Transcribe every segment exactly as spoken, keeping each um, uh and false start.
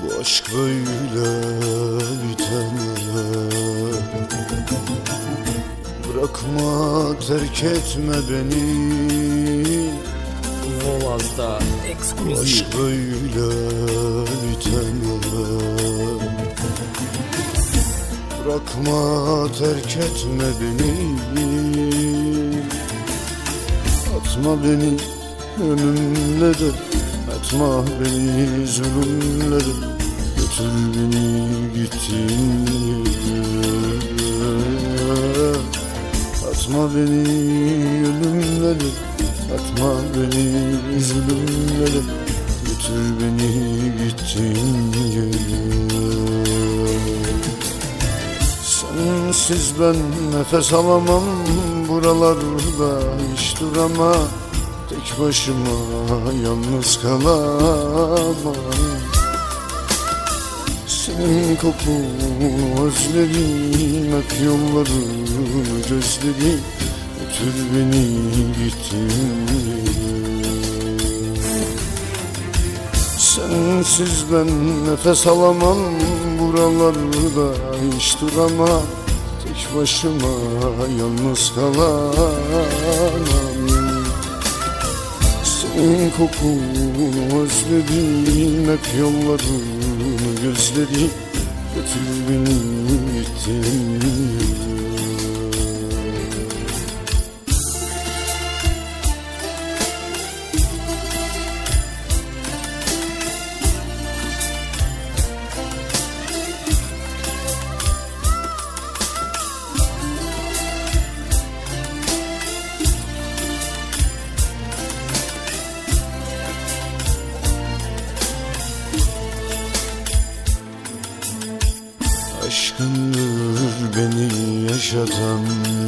Bu aşk böyle bitemez. Bırakma, terk etme beni. Volaz'da Bu ekskluzif. aşk böyle bitemez. Bırakma, terk etme beni. Atma beni ölümlere, atma beni zulümlere. Götür beni gittiğin yere. Atma beni ölümlere, atma beni zulümlere. Götür beni gittiğin yere. Sensiz ben nefes alamam, buralarda hiç duramam. Tek başıma yalnız kalamam. Senin kokunu özledim, hep yollarını gözledim. Götür beni gittiğin yere. Sensiz ben nefes alamam, buralarda hiç duramam. Tek başıma yalnız kalamam. Senin kokunu özledim, hep yollarını gözledim. Götür beni gittiğin yere. Aşkındır beni yaşatan,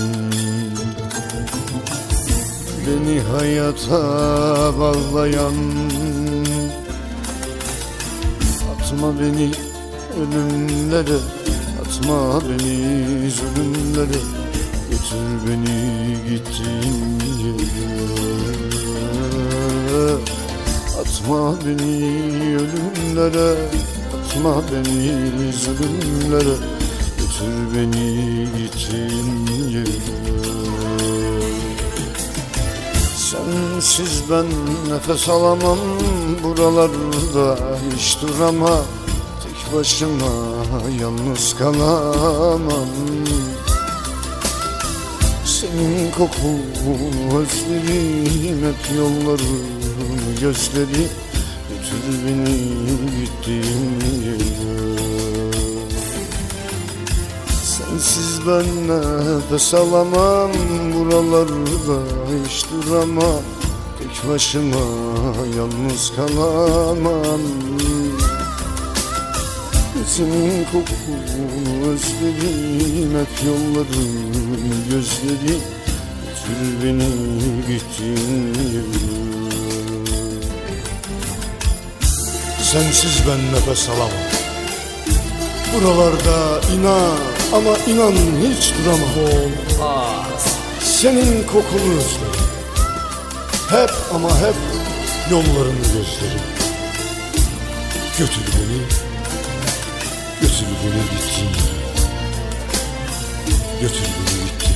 beni hayata bağlayan. Atma beni ölümlere, atma beni zulümlere. Götür beni gittiğin yere. Atma beni ölümlere, atma beni zulümlere. Götür beni gittiğin yere. Sensiz ben nefes alamam, buralarda hiç duramam. Tek başıma yalnız kalamam. Senin kokunu özledim, hep yollarını gözledim. Götür beni gittiğin yere. Sensiz ben nefes alamam, buralarda hiç duramam. Tek başıma yalnız kalamam. Senin kokunu özledim, hep yollarını gözledim. Götür beni gittiğin yere. Sensiz ben nefes alamam, buralarda inan, ama inan hiç duramam. Volaz. Senin kokunu özlerim, hep ama hep yollarını gözlerim. Götür beni, götür beni gittiğin yere. Götür beni gittiğin yere.